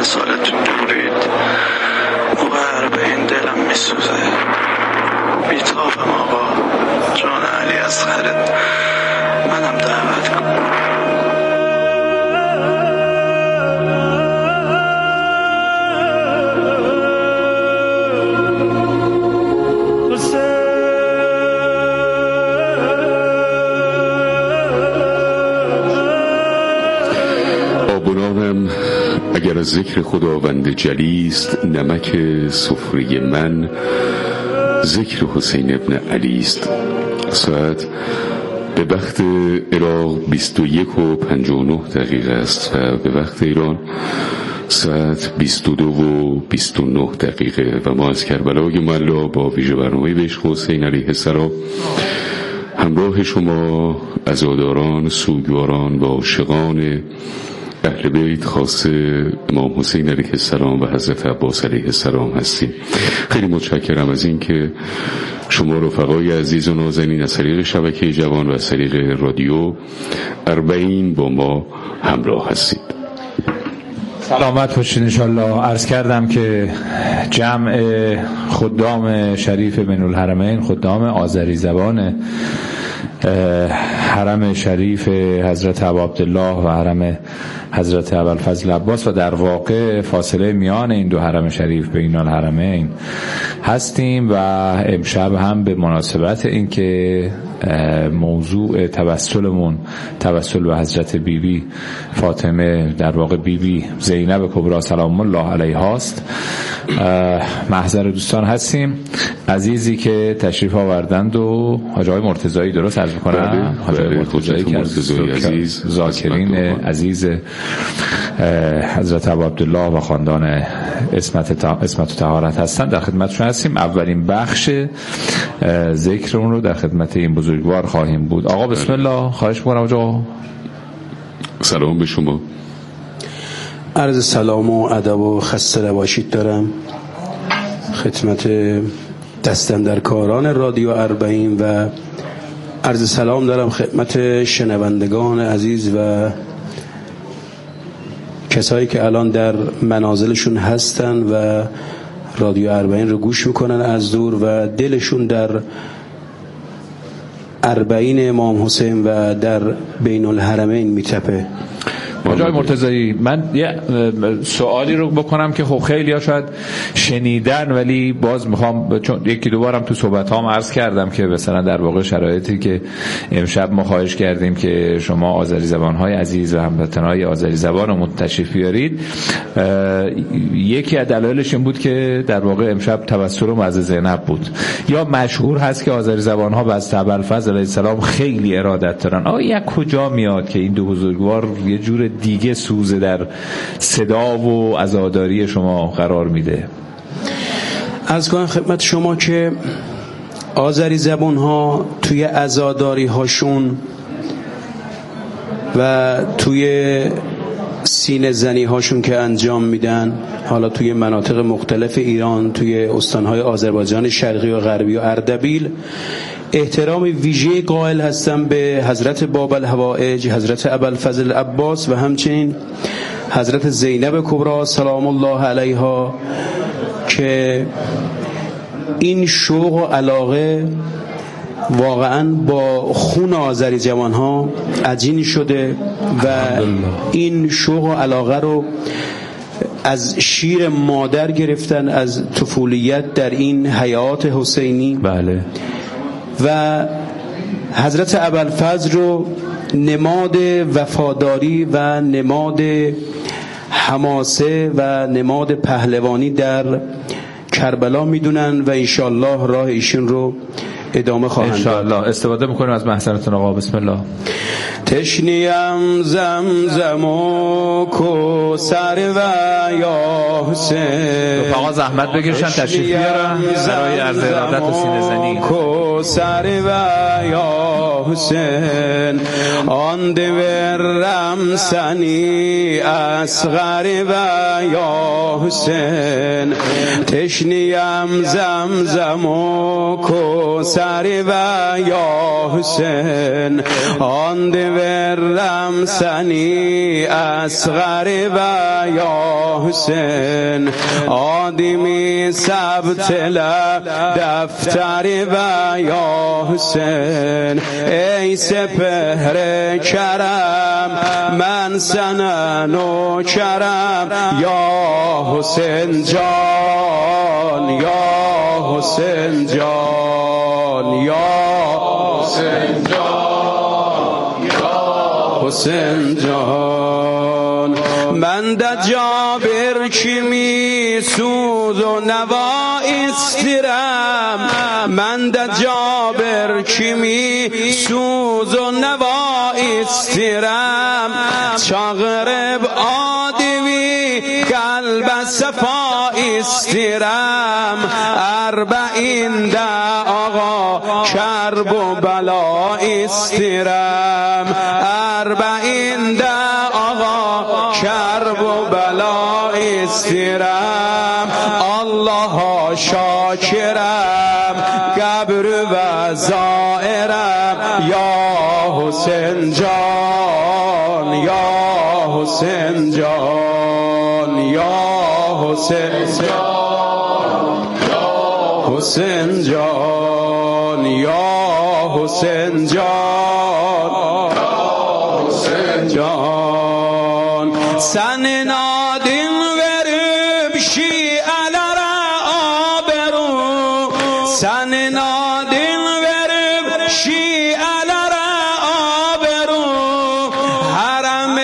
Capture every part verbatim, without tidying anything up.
همه سالتون دورید، موقع به این دلم میسوزه. بیتافم آقا، جان علی اصغرت منم دعوت کن. اگر از ذکر خداوند جلیست، نمک سفره من ذکر حسین ابن علی است. ساعت به وقت عراق بیست و یک و پنجاه و نه دقیقه است و به وقت ایران ساعت بیست و دو و بیست و نه دقیقه و ما از کربلای معلی با ویژه برنامه به عشق حسین علیه السلام همراه شما عزاداران، سوگواران و عاشقان اهل بیت خاصه امام حسین علیه السلام و حضرت عباس علیه السلام هستیم. خیلی متشکرم از این که شما رفقای عزیز و نازنین از طریق شبکه جوان و از طریق رادیو اربعین با ما همراه هستید. سلامت باشید انشالله. عرض کردم که جمع خدام شریف بین الحرمین، خدام آذری زبان حرم شریف حضرت ابا عبدالله و حرم حضرت ابوالفضل عباس و در واقع فاصله میان این دو حرم شریف بین الحرمین هستیم و امشب هم به مناسبت این که موضوع توسلمون توسل به حضرت بیبی بی فاطمه، در واقع بیبی بی زینب کبری سلام الله علیها است، محضر دوستان هستیم. عزیزی که تشریف آوردند و حاج آقای مرتضایی، درست عرض می‌کنم؟ حاج آقای مرتضایی که عزیز ذاکرین عزیز حضرت ابا عبدالله و خاندان اسمت اسمت و طهارت هستند، در خدمتشون هستیم. اولین بخش ذکر اون رو در خدمت این بزرگوار خواهیم بود. آقا بسم الله. خواهش می‌کنم آقا. سلام به شما. عرض سلام و ادب و خسته نباشید دارم خدمت دستاندرکاران رادیو اربعین و عرض سلام دارم خدمت شنوندگان عزیز و کسایی که الان در منازلشون هستن و رادیو اربعین رو گوش میکنن از دور و دلشون در اربعین امام حسین و در بین الحرمین میتپه. آقای مرتضایی، من یه سوالی رو بکنم که خب خیلی ها شاید شنیدن ولی باز میخوام، چون یکی دو بارم تو صحبت هام عرض کردم که مثلا در واقع شرایطی که امشب ما خواهش کردیم که شما آذری زبانهای عزیز و هموطنهای آذری زبانمون تشریف بیارید، یکی از دلایلش این بود که در واقع امشب توسل معز زینب بود. یا مشهور هست که آذری زبانها به از ابوالفضل علیه السلام خیلی ارادت دارن. آیا یک کجا میاد که این دو بزرگوار یه جور دیگه سوز در صدا و عزاداری شما قرار میده؟ از کنم خدمت شما که آذری زبان ها توی عزاداری هاشون و توی سینه زنی هاشون که انجام میدن، حالا توی مناطق مختلف ایران، توی استانهای آذربایجان شرقی و غربی و اردبیل، احترام ویژه قائل هستم به حضرت باب الحوائج، حضرت ابوالفضل عباس و همچنین حضرت زینب کبری سلام الله علیها که این شوق و علاقه واقعا با خون آذری جوانها عجین شده و این شوق و علاقه رو از شیر مادر گرفتن، از طفولیت در این حیات حسینی. بله. و حضرت ابوالفضل رو نماد وفاداری و نماد حماسه و نماد پهلوانی در کربلا میدونن و انشاءالله راه ایشون رو ادامه خواهند داد. انشاءالله. استفاده میکنیم از محضرتون آقا. بسم الله. تشنیم زمزم و کوثر و یا حسین. رفقا زحمت بکشن تشریف بیارن برای عرض ارادت و سینه زنی. کوثر و یا حسین آن دورم سنی اصغر و یا حسین تشنیم زمزم و کوثر و یا حسین آن دورم سنی اصغر و یا حسین آدمی ثبت دفتری و یا حسین ای سپهر کرم من سنن و کرم یا حسین جان یا حسین جان یا حسین جان یا حسین جان من در جابر چمی سوز و نوا استرم من در جابر چمی سوز و نوا استرم چغرب آدمی قلب صفا استرم اربعین دا آقا کرب و بلا استرم اربعین دا آقا کرب و بلا استرم الله شاکرم قبر و زائرم یا حسین جان یا حسین جان یا حسین جان یا حسین جان یا حسین جان یا حسین جان سن نادین ورب شی علرا آبرو سن نادین ورب شی علرا آبرو حرم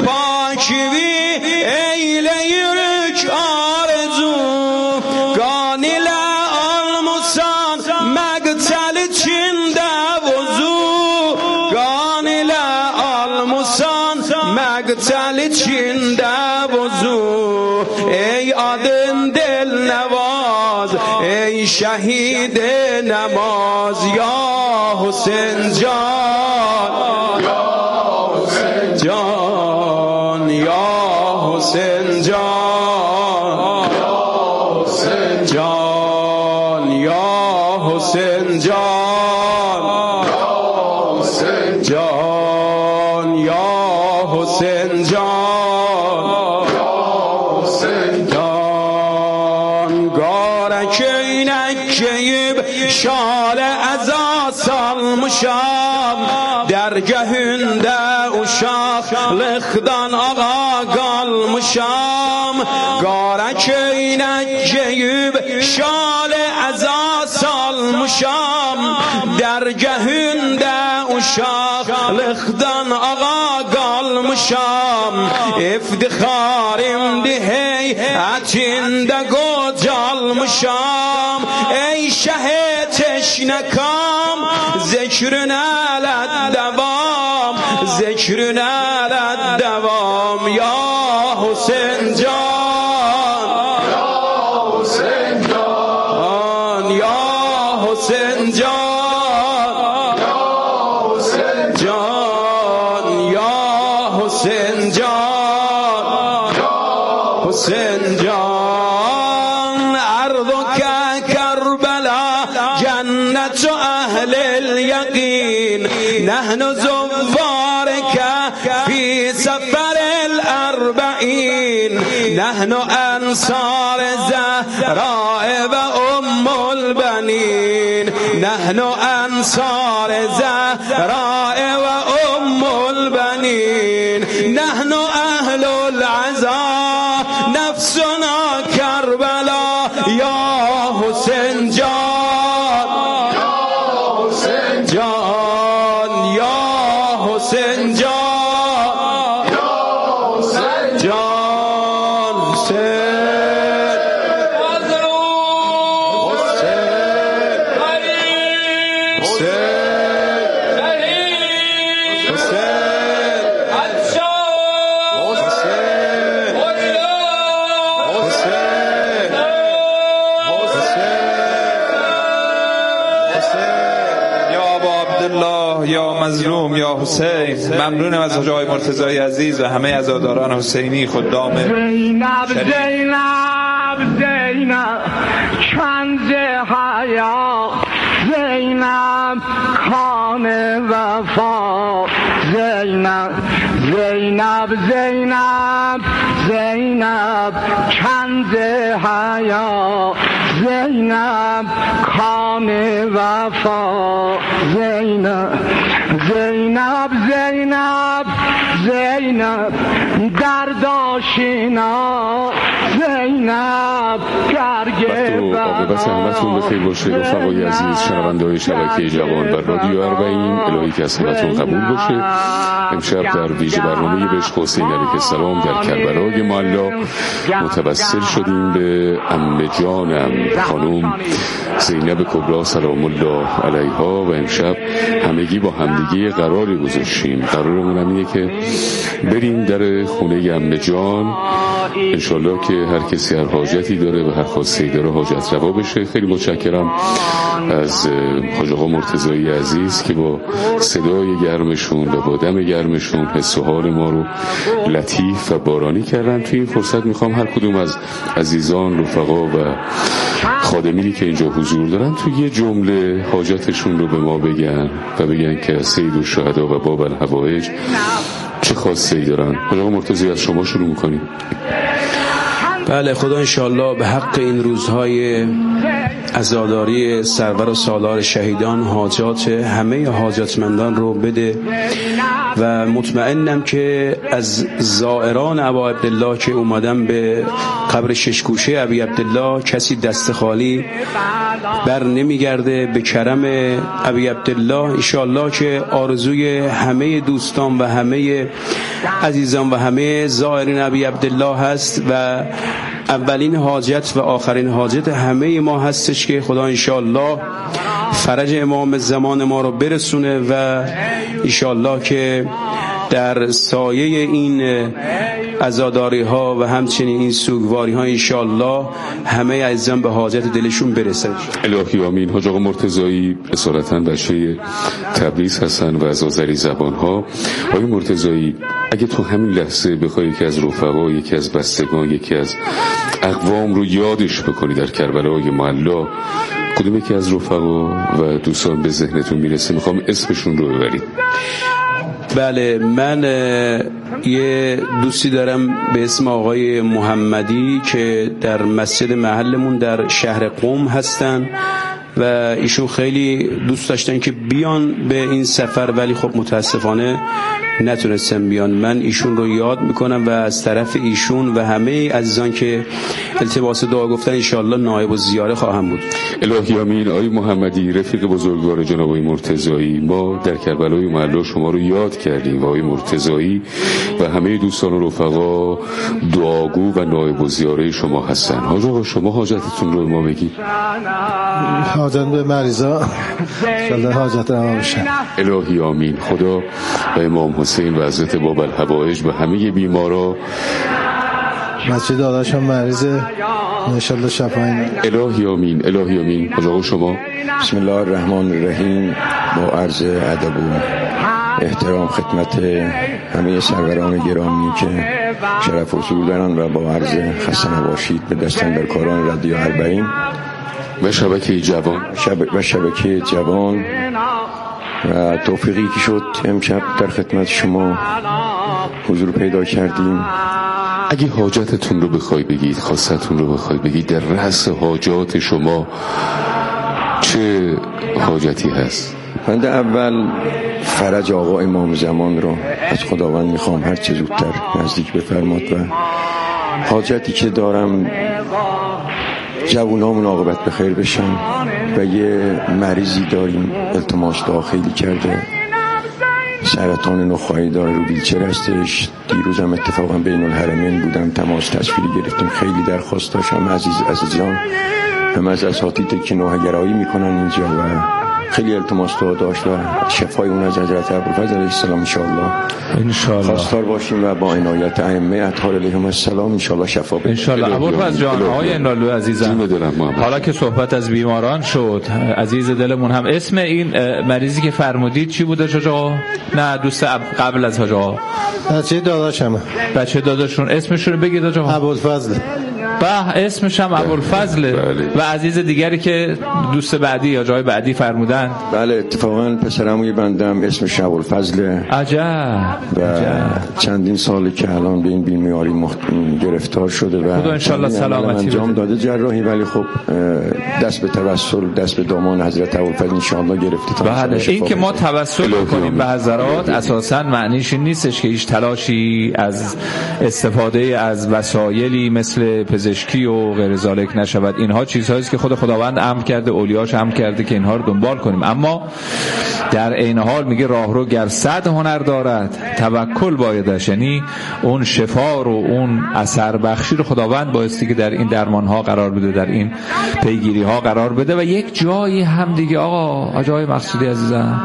پاکوی ایلی رک آرزو گانیل آلموسان مقتل چنده وزو گانیل آلموسان مقتل چنده وزو ای آدم دل نواز ای شهید نماز یا حسین جان یا حسین جان یا حسین جان یا حسین جان یا حسین جان یا حسین جان یا حسین جان یا حسین جان گارک اینک جیب شال ازا سالمشام درگهنده uşaq لخدان آقا قالمشام گارک اینک جیب شال ازا سالمشام درگهنده uşaq لخدان آقا قالمشام افتخارم دهی اچنده گوجالمشام ای شه تشنکام ذکرن علت دوام ذکرن علت دوام یا حسین جان یا حسین جان یا حسین جان یا حسین جان یا حسین جان یا حسین جان ارضک کربلا جنت اهل اليقين نحن زوارك في سفر الأربعين نحن أنصار زهراء وأم البنين نحن أنصار زهراء وأم البنين نحن أهل العزاء نفسنا كربلاء يا حسين جان يا حسين جان يا حسين جان يا حسين جان حسين یا مظلوم یا حسین. ممنونم از حاج آقای مرتضی عزیز و همه عزاداران حسینی خدام زینب زینب زینب کنز حیا زینب کان وفا زینب زینب زینب زینب کنز حیا زینب کان وفا زینب زینب زینب زینب درداشینا زینب گرگ عاقبت همتون بخیر باشه رفقای عزیز شنونده‌های شبکه جوان و رادیو اربعین. الهی که از همتون قبول باشه. امشب در ویژه برنامه بهشت حسین علیه السلام در کربلای معلی متوسل شدیم به عمه جانم خانم زینب کبری سلام الله علیها و امشب همگی با همدیگه قراری گذاشتیم. قرارمون اینه که بریم در خونه عمه جان، انشالله که هر کسی هر حاجتی داره و هر خواسته داره حاجت روا بشه. خیلی متشکرم از حاج آقا مرتضایی عزیز که با صدای گرمشون و با دم گرمشون حس و حال ما رو لطیف و بارانی کردن. توی این فرصت میخوام هر کدوم از عزیزان رفقا و خادمینی که اینجا حضور دارن توی یه جمله حاجتشون رو به ما بگن و بگن که سید الشهدا و باب الحوائج چه خواسته‌ای دارن. حاج آقا مرتضایی از شما شروع میکنیم. بله، خدا انشاءالله به حق این روزهای عزاداری سرور و سالار شهیدان حاجات همه حاجتمندان رو بده و مطمئنم که از زائران ابا عبدالله که اومدن به قبر ششگوشه ابی عبدالله کسی دست خالی بر نمیگرده. به کرم ابی عبدالله انشاءالله که آرزوی همه دوستان و همه عزیزان و همه زائرین ابی عبدالله هست و اولین حاجت و آخرین حاجت همه ما هستش که خدا انشاءالله فرج امام زمان ما رو برسونه و انشاءالله که در سایه این عزاداری ها و همچنین این سوگواری ها انشاءالله همه عزیزان به حاجت دلشون برسه. الهی آمین. حاج آقا مرتضایی اصالتا بچه تبریز هستن و از آذری زبان ها. آقای مرتضایی اگه تو همین لحظه بخوای یکی از رفقا، یکی از بستگان، یکی از اقوام رو یادش بکنی در کربلای معلی، کدوم یکی از رفقا و دوستان به ذهنتون میرسه؟ میخوام اسمشون رو ببرید. بله، من یه دوستی دارم به اسم آقای محمدی که در مسجد محلمون در شهر قم هستن و ایشون خیلی دوست داشتن که بیان به این سفر ولی خب متاسفانه نتونستم بیان. من ایشون رو یاد میکنم و از طرف ایشون و همه عزیزان که التماس دعا گفتن انشاءالله نائب و زیاره خواهم بود. الهی آمین. آقای محمدی رفیق بزرگوار جناب آقای مرتضایی، ما در کربلای معلی شما رو یاد کردیم و آقای مرتضایی و همه دوستان و رفقا دعاگو و نائب و زیاره شما هستن. حاج آقا شما حاجتتون رو به ما بگید. حاجت به مریضا انشاءالله حاجت ما بشه. الهی آمین. خدا و امام حسین و حضرت باب الحوائج و همه بیمارا. بچه داداشم مریضه انشاءالله شفایی نده. الهی آمین. الهی آمین. حاج آقا شما. بسم الله الرحمن الرحیم. با عرض ادب و احترام خدمت همه سروران گرامی که شرف حضور دارن و با عرض خسته نباشید به دستاندرکاران رادیو اربعین و شبکه جوان شب... و شبکه جوان و توفیقی که شد امشب در خدمت شما حضور پیدا کردیم. اگه حاجتتون رو بخوای بگید، خواستتون رو بخوای بگید، در رأس حاجات شما چه حاجتی هست؟ بنده اول فرج آقا امام زمان رو از خداوند میخوام هر چه زودتر نزدیک بفرماد و حاجتی که دارم جوانامون عاقبت بخیر بشن و یه مریضی داریم التماس دعا خیلی کرده، سرطان نخاعی داره، رو ویلچر هستش. دیروز هم اتفاقا بین الحرمین بودم، تماس تصویری گرفتیم، خیلی درخواست داشتم عزیز عزیزان هم از اساتید که نوحه‌گرایی میکنن اینجا و خیلی التماس دعا داشت و شفای اون از حضرت ابوالفضل علیه السلام انشاءالله انشاءالله خواستار باشیم و با عنایت ائمه اطهار علیهم السلام انشاءالله شفا بدیم انشاءالله. ابوالفضل جان، آقای انالو عزیزم، حالا که صحبت از بیماران شد، عزیز دلمون هم، اسم این مریضی که فرمودید چی بوده حاج آقا؟ نه دوست قبل از حاج آقا، بچه داداشمه. بچه داداشون اسمشون رو بگید حاج آقا. ابوالفضل. به اسمش هم ابوالفضل و عزیز دیگری که دوست بعدی یا جای بعدی فرمودن. بله اتفاقا پسرعموی بندم اسمش ابوالفضل. عجب. و چندین ساله که الان به این بیماری مخت... گرفتار شده و خدا انشالله سلامتی انجام داده جراحی، ولی خب دست به توسل دست به دامان حضرت ابوالفضل انشالله گرفته تا بله. این که ما توسل کنیم به حضرات اساسا معنیش این نیستش که هیچ تلاشی از استفاده از وسایلی مثل پزشکی و غیر ذالک نشود. اینها چیزهایی است که خود خداوند امر کرده، اولیاش امر کرده که اینها رو دنبال کنیم، اما در عین حال میگه راهرو گر صد هنر دارد توکل بایدش، یعنی اون شفا رو اون اثر بخشی رو خداوند بایستی که در این درمان ها قرار بده، در این پیگیری ها قرار بده. و یک جایی هم دیگه آقا آقای مقصودی عزیزم،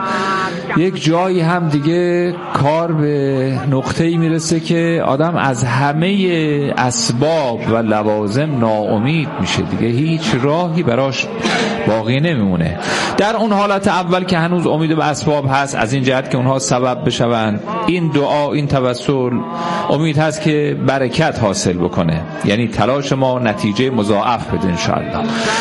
یک جایی هم دیگه کار به نقطه‌ای میرسه که آدم از همه اسباب و لوازم ناامید میشه دیگه، هیچ راهی براش باقی نمیمونه. در اون حالت اول که هنوز امید به اسباب هست، از این جهت که اونها سبب بشوند، این دعا این توسل امید هست که برکت حاصل بکنه، یعنی تلاش ما نتیجه مضاعف بده انشاءالله.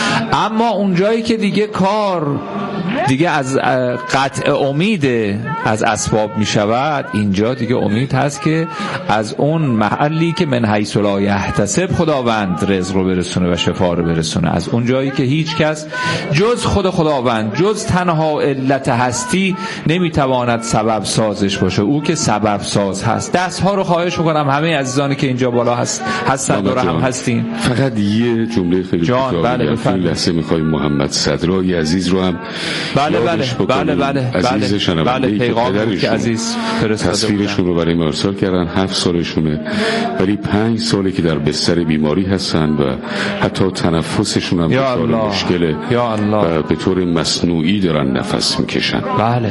اما اون جایی که دیگه کار دیگه از قطع امید از اسباب می شود، اینجا دیگه امید هست که از اون محلی که من حیث لا یحتسب خداوند رزق رو برسونه و شفا رو برسونه، از اون جایی که هیچ کس جز خود خداوند، جز تنها علت هستی نمیتواند سبب سازش باشه، او که سبب ساز هست. دست ها رو خواهش میکنم همه عزیزانی که اینجا بالا هست هستن دور هم هستین، فقط یه جمله خیلی جان بله بفرمایید. لحظه میخوایم محمد صدرای عزیز رو هم بله بله بله بله عزیز بله بله پیغام که عزیز تصویرشون رو برای ما ارسال کردن. هفت سالشونه ولی پنج ساله که در بستر بیماری هستن و حتی تنفسشون هم دچار مشکله و به طور مصنوعی دارن نفس میکشن. بله.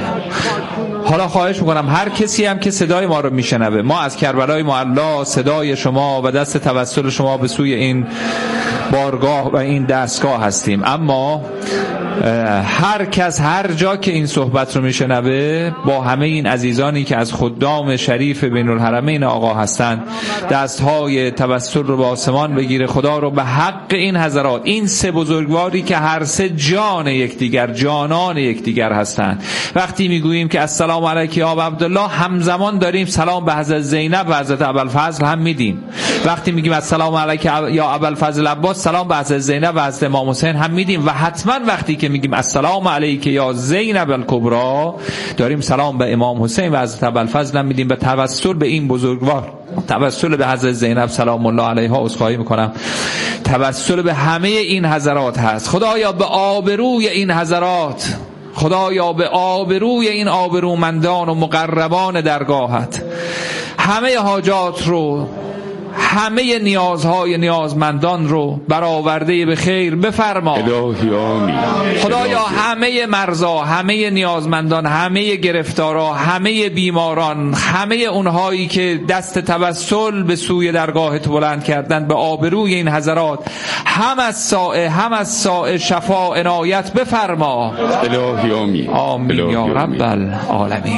حالا خواهش میکنم هر کسی هم که صدای ما رو میشنوه، ما از کربلای معلا صدای شما و دست توسل شما به سوی این بارگاه و این دستگاه هستیم، اما هر کس هر جا که این صحبت رو میشنوه با همه این عزیزانی که از خدام شریف بین الحرمین آقا هستند دستهای توسل رو به آسمان بگیره. خدا رو به حق این حضرات، این سه بزرگواری که هر سه جان یکدیگر، جانان یکدیگر هستند، وقتی میگوییم که السلام علیک یا ابا عبدالله، همزمان داریم سلام به حضرت زینب و حضرت ابوالفضل هم میدیم. وقتی میگیم السلام علیک یا ابوالفضل عباس، سلام به حضرت زینب و حضرت امام حسین هم میدیم. و حتما وقتی که میگیم السلام علیک یا زینب الکبرا، داریم سلام به امام حسین و حضرت ابوالفضل هم میدیم. به توسل به این بزرگوار، توسل به حضرت زینب سلام الله علیها عذرخواهی میکنم، توسل به همه این حضرات هست. خدایا به آبروی این حضرات، خدایا به آبروی این آبرومندان و مقربان درگاهت همه حاجات رو، همه نیازهای نیازمندان رو برآورده به خیر بفرما الهی آمین. خدایا همه مرزا، همه نیازمندان، همه گرفتارا، همه بیماران، همه اونهایی که دست توسل به سوی درگاهت بلند کردن، به آبروی این حضرات هم از سائه هم از سائه شفا عنایت بفرما الهی آمین. آمین یا رب العالمین.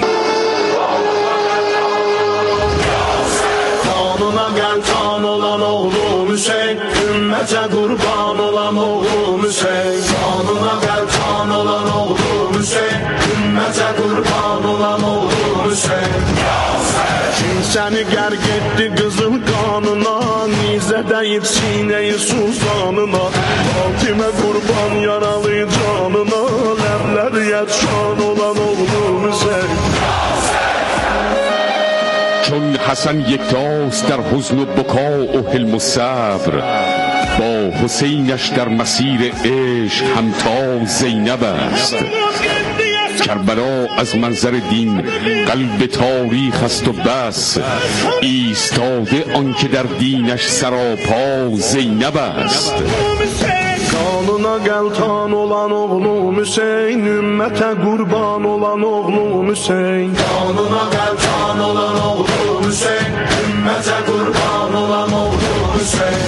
Kanuna gel kan olan oğlum Hüseyin, ümmete kurban olan oğlum Hüseyin. Kanuna gel kan olan oğlum Hüseyin, ümmete kurban olan oğlum Hüseyin. Kim seni gerg etti kızıl kanına, nize deyip sineyi suzanına, Fatime kurban yaralı canına, lerler yetşan olan oğlum Hüseyin. چون حسن یکتاست در حزن و بکا و حلم و صبر، با حسینش در مسیر عشق همتا زینب است. کربلا از منظر دین قلب تاریخ است و بس، ایستاده آنکه در دینش سراپا زینب است. Kanına gel tan olan oğlum Hüseyin, ümmete kurban olan oğlum Hüseyin. Kanına gel tan olan oğlum Hüseyin, ümmete kurban olan oğlum Hüseyin.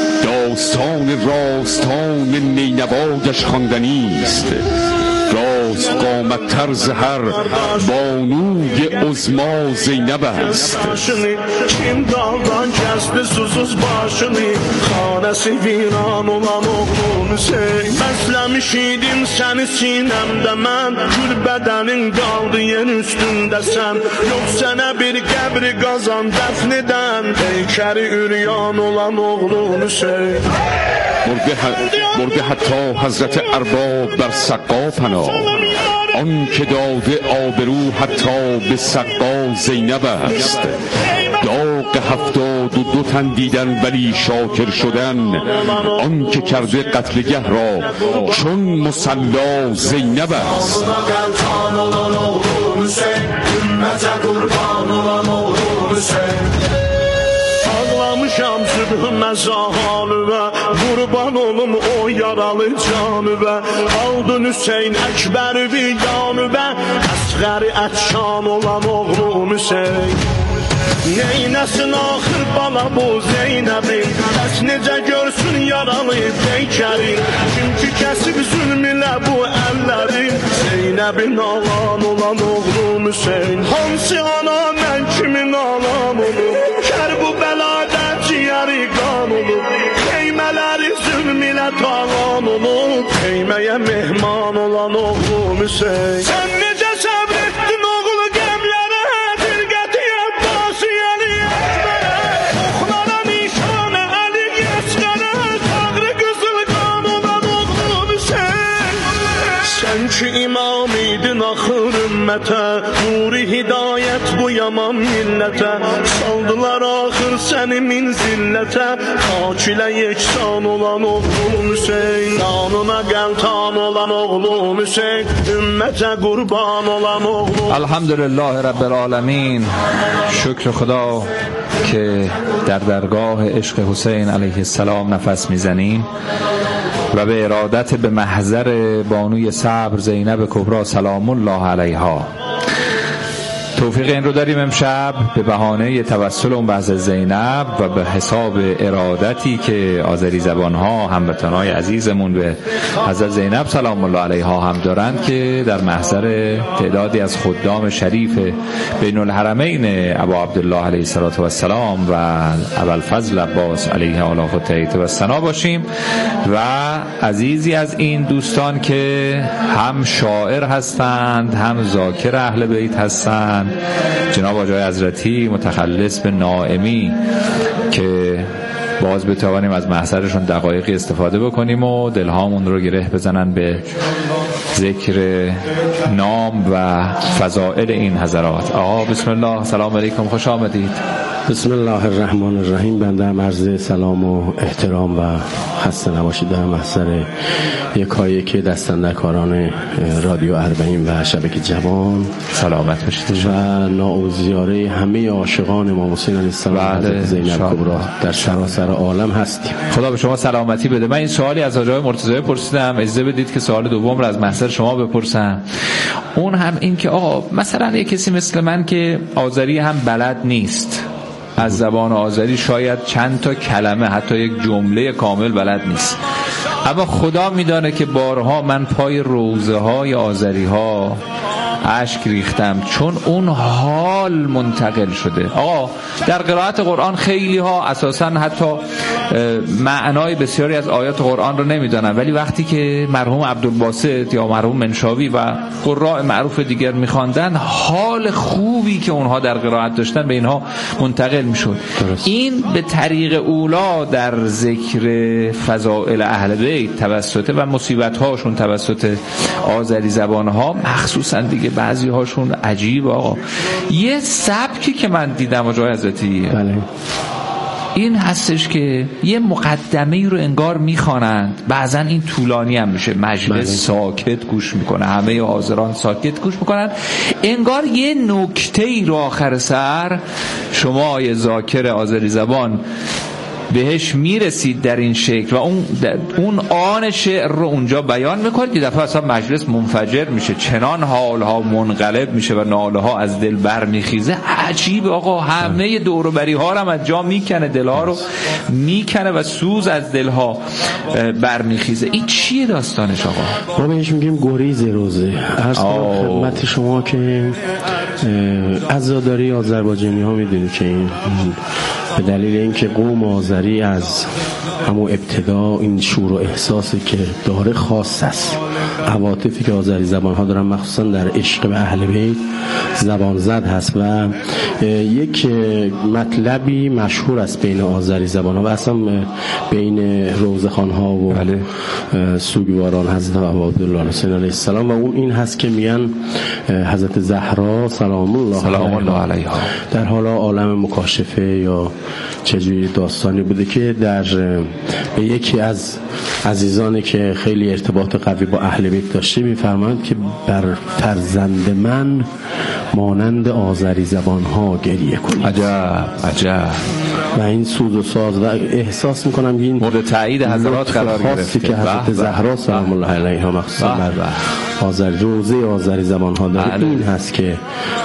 داستان راستان نینوایش خواندنی است، باز قامت تر زهر بانوی عظما زینب است. Kim dağdan kesti susuz başını, xanəsi viran olan oğlum Hüseyin. Məsləmiş idim səni sinəmdə mən, gül bədənin qaldı yer üstündəsən. Yox sənə bir qəbri qazan dəfn edən, heykəri üryan olan oğlum Hüseyin. مرده حتی حضرت ارباب بر سقا پناه، آن که داده آبرو حتی به سقا زینب است. داغ هفتاد و دو تن دیدن ولی شاکر شدن، آن که کرده قتلگه را چون مصلا زینب است. Ağlamışam sübhümə zahalüvə, qurban olum o yaralı canüvə. Aldın Hüseyin Əkbəri bir yanüvə, əsğəri ətşan olan oğlum Hüseyin. Neynəsin axır bala bu Zeynəbin, bəs necə görsün yaralı peykərin. Çünki kəsib zülm ilə bu əllərin, Zeynəbin alan olan oğlum Hüseyin. Hansı ana mən kimin alan olum, kər bu bəlada ciyəri qan olub. Qeymələri zülm ilə talan olub, qeyməyə mehman olan oğlum Hüseyin. Sən necə səbr etdin oğlu qəmlərə, dirqəti Əbbasi Əli Əkbərə. Oxlara nişanə Əli Əsqərə, tağrı qızıl qan olan oğlum Hüseyin. Sən ki imam idin axır ümmətə, nuri hidayət bu yaman millətə. Saldılar axır səni min zillətə, hak ilə yeksan olan oğlum Hüseyin. Qanuna qəltan olan oğlum Hüseyin, ümmətə qurban olan oğlum. الحمدلله رب العالمین. شکر خدا که در درگاه عشق حسین علیه السلام نفس میزنیم و به ارادت به محضر بانوی صبر زینب کبری سلام الله علیها. توفیق این رو داریم امشب به بهانه توسل اون بحث زینب و به حساب ارادتی که آذری زبان ها هموطنای عزیزمون به حضرت زینب سلام الله علیها هم دارند که در محضر تعدادی از خدام شریف بین الحرمین ابا عبدالله علیه السلام و ابوالفضل عباس علیه آله الطیبه والثنا باشیم و عزیزی از این دوستان که هم شاعر هستند هم ذاکر اهل بیت هستند، جناب آقای حضرتی متخلص به نائمی که باز بتوانیم از محضرشون دقایقی استفاده بکنیم و دلهامون رو گره بزنن به ذکر نام و فضائل این حضرات. آقا بسم الله، سلام علیکم، خوش آمدید. بسم الله الرحمن الرحیم. بنده هم عرض سلام و احترام و خسته نباشید در محضر یکایی که دستندرکاران رادیو اربعین و شبکه جوان سلامت باشید و ناوزیاره همه عاشقان امام حسین علیه السلام حضرت زینب کبری در سراسر عالم هستیم. خدا به شما سلامتی بده. من این سوالی از آقای مرتضی پرسیدم، اجازه بدید که سوال دوم رو از محضر شما بپرسم. اون هم این که آقا مثلا یک کسی مثل من که آذری هم بلد نیست، از زبان آذری شاید چند تا کلمه حتی یک جمله کامل بلد نیست، اما خدا میدانه که بارها من پای روزه های آذری ها اشک ریختم چون اون حال منتقل شده. آقا در قرائت قرآن خیلی ها اساسا حتی معنای بسیاری از آیات قرآن رو نمیدونن، ولی وقتی که مرحوم عبدالباسط یا مرحوم منشاوی و قراء معروف دیگر میخواندن حال خوبی که اونها در قرائت داشتن به اینها منتقل میشد. این به طریق اولا در ذکر فضائل اهل بیت توسط و مصیبت هاشون توسط آذری زبان ها مخصوصا دیگه بعضی هاشون عجیب. آقا یه سبکی که من دیدم آقای حضرتی بله. این هستش که یه مقدمه رو انگار میخوانند، بعضا این طولانی هم میشه، مجلس بله. ساکت گوش میکنه، همه حاضران ساکت گوش میکنن، انگار یه نکته ای رو آخر سر شما یه ذاکر آذری زبان بهش میرسید در این شکل و اون اون آن شعر رو اونجا بیان میکنید، یه دفعه اصلا مجلس منفجر میشه، چنان حالها منقلب میشه و ناله ها از دل برمیخیزه. عجیب آقا، همه دور و بری ها رو هم از جا میکنه، دل ها رو میکنه و سوز از دل ها برمیخیزه. این چیه داستانش آقا؟ ما بهش میگیم گریز روزه. عرض کنم خدمت شما که عزاداری آذربایجانی ها میدونید که این به دلیل اینکه قوم آذری از همون ابتدا این شور و احساسی که داره خاص است، عواطفی که آذری زبان ها دارن مخصوصا در عشق به اهل بیت زبان زد هست و یک مطلبی مشهور است بین آذری زبان ها و اصلا بین روزخوان ها و بله. سوگواران حضرت عبدالله حسین علیه السلام و اون این هست که میگن حضرت زهرا سلام الله سلام الله علیها در حال عالم مکاشفه یا چجوری داستانی بوده که در به یکی از عزیزانی که خیلی ارتباط قوی با اهل بیت داشته میفرمایند که بر فرزند من مانند آذری زبان ها گریه کنید. عجب عجب. و این سوز و ساز و احساس میکنم این مورد تایید حضرات قرار گرفته که حضرت زهرا سلام الله علیها مخصوصا بر آذری روزه آذری زبان ها داره بله. این هست که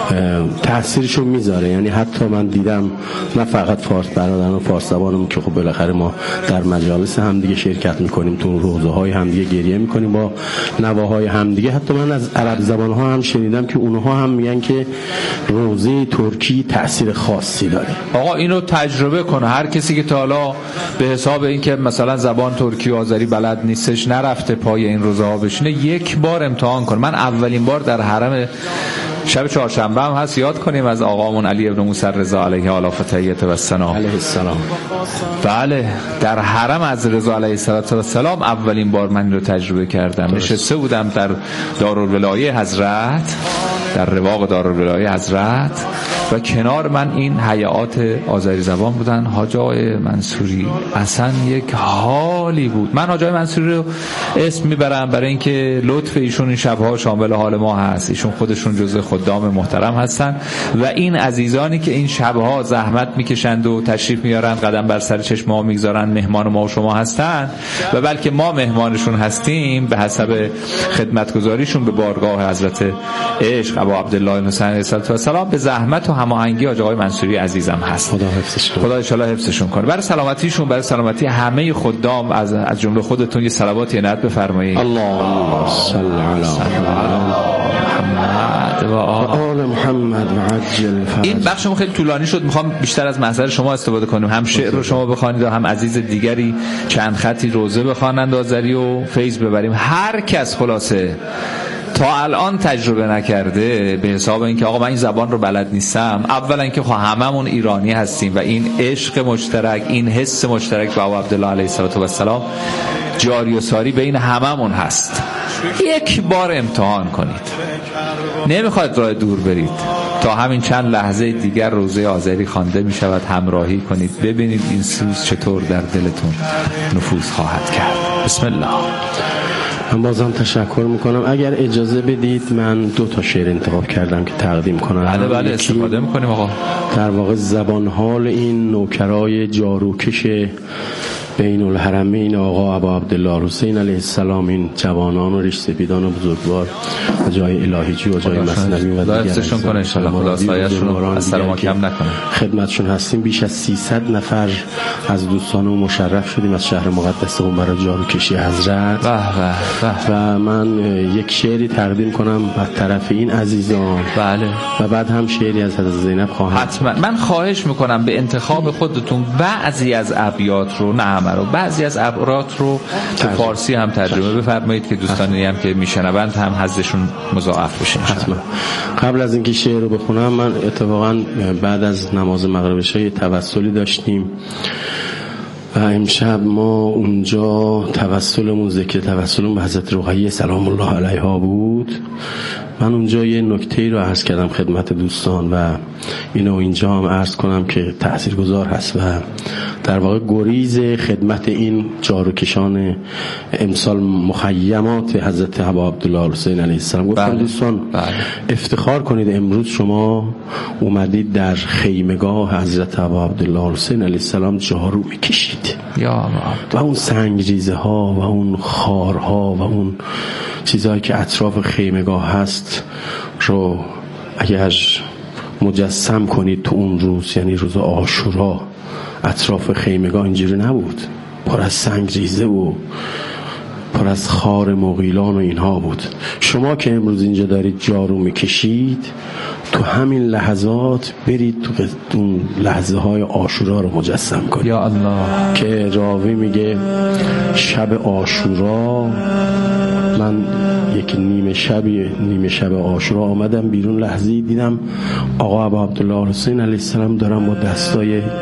تاثیرشو میذاره. یعنی حتی من دیدم نه فقط فارس برادران و فارس زبانم که خب بالاخره ما در مجالس همدیگه شرکت میکنیم، تو روزه های همدیگه گریه میکنیم با نواهای همدیگه. حتی من از عرب زبان ها هم شنیدم که اونها هم میگن که روزه ترکی تاثیر خاصی داره. آقا اینو تجربه کنه هر کسی که تا حالا به حساب این که مثلا زبان ترکی و آذری بلد نیستش نرفته پای این روزه ها بشینه، یک بار امتحان کنه. من اولین بار در حرم شب چهارشنبه هم هست یاد کنیم از آقامون علی ابن موسی رضا علیه الفتحیت و السلام علیه السلام. بله در حرم از رضا علیه السلام اولین بار من رو تجربه کردم. نشسته بودم در دارالولایه حضرت، در رواق دارالولایه حضرت و کنار من این هیئات آذری زبان بودن. حاج آقای منصوری اصلا یک حالی بود. من حاج آقای منصوری رو اسم میبرم برای اینکه لطف ایشون این شبها شامل حال ما هست. ایشون خودشون جزء خدام محترم هستن و این عزیزانی که این شبها زحمت میکشند و تشریف میارن قدم بر سر چشم ما میگذارن مهمان ما و شما هستن و بلکه ما مهمانشون هستیم به حسب خدمتگزاریشون به بارگاه حضرت عشق ابا عبدالله حسین علیه السلام به زحمت و هماهنگی حاج آقای منصوری عزیزم هست. خدا حفظش کنه. خدا ان شاء الله حفظشون کنه. برای سلامتیشون، برای سلامتی همه خدام از از جمله خودتون یه صلوات عنایت بفرمایید. اللهم صل علی محمد و آل محمد و عجل فرج. این بخشمون خیلی طولانی شد، میخوام بیشتر از محضر شما استفاده کنیم، هم شعر رو شما بخوانید و هم عزیز دیگری چند خطی روزه بخوانند آذری و فیض ببریم. هر کس خلاصه تا الان تجربه نکرده به حساب اینکه آقا من این زبان رو بلد نیستم، اولا که خب هممون ایرانی هستیم و این عشق مشترک، این حس مشترک با ابو عبدالله علیه السلام جاری و ساری بین هممون هست. یک بار امتحان کنید، نمیخواد راه دور برید، تا همین چند لحظه دیگر روزه آذری خوانده می شود همراهی کنید، ببینید این سوز چطور در دلتون نفوذ خواهد کرد. بسم الله. من بازم تشکر میکنم. اگر اجازه بدید من دو تا شعر انتخاب کردم که تقدیم کنم. بله بله استفاده میکنیم آقا. در واقع زبان حال این نوکرای جاروکش بین الحرمین آقا ابا عبدالله حسین علیه السلام، این جوانان و ریش سپیدان و بزرگوار و جای الهیجو و جای مثنوی و دیگر حفظشون کنه ان شاء الله. خدا سایه‌شون رو از سر ما کم نکنه. خدمتشون هستیم. بیش از سیصد نفر از دوستان و مشرف شدیم از شهر مقدس قم برای جاروکشی حضرت. به به به. و من یک شعری تقدیم کنم از طرف این عزیزان. بله. و بعد هم شعری از حضرت زینب خواهم. حتما. من خواهش میکنم به انتخاب خودتون بعضی از ابیات رو، نه رو بعضی از ابیات رو به فارسی هم ترجمه بفرمایید که دوستانی هم که میشنوند هم حظشون مضاعف بشه. حتما. قبل از اینکه شعر رو بخونم، من اتفاقا بعد از نماز مغرب شای توسلی داشتیم و امشب ما اونجا توسلمون ذکر توسلمون به حضرت رقیه سلام الله علیها بود من اونجا یه نکته‌ای رو عرض کردم خدمت دوستان و اینو اینجا هم عرض کنم که تاثیرگذار هست و در واقع گریز خدمت این جاروکشان امسال مخیمات حضرت ابا عبدالله حسین علیه السلام. گفتم بله. دوستان بله. افتخار کنید امروز شما اومدید در خیمگاه حضرت ابا عبدالله حسین علیه السلام جارو میکشید یا و اون سنگریزه ها و اون خارها و اون چیزهایی که اطراف خیمگاه هست رو اگر مجسم کنید تو اون روز، یعنی روز عاشورا، اطراف خیمگاه اینجوری نبود، پر از سنگریزه و پر از خار مغیلان و اینها بود. شما که امروز اینجا دارید جارو میکشید، تو همین لحظات برید تو اون لحظه های عاشورا رو مجسم کنید. یا الله. که راوی میگه شب عاشورا من یک نیمه شبی نیمه شب عاشورا آمدم بیرون، لحظه‌ای دیدم آقا ابا عبدالله حسین علیه السلام دارم با دستای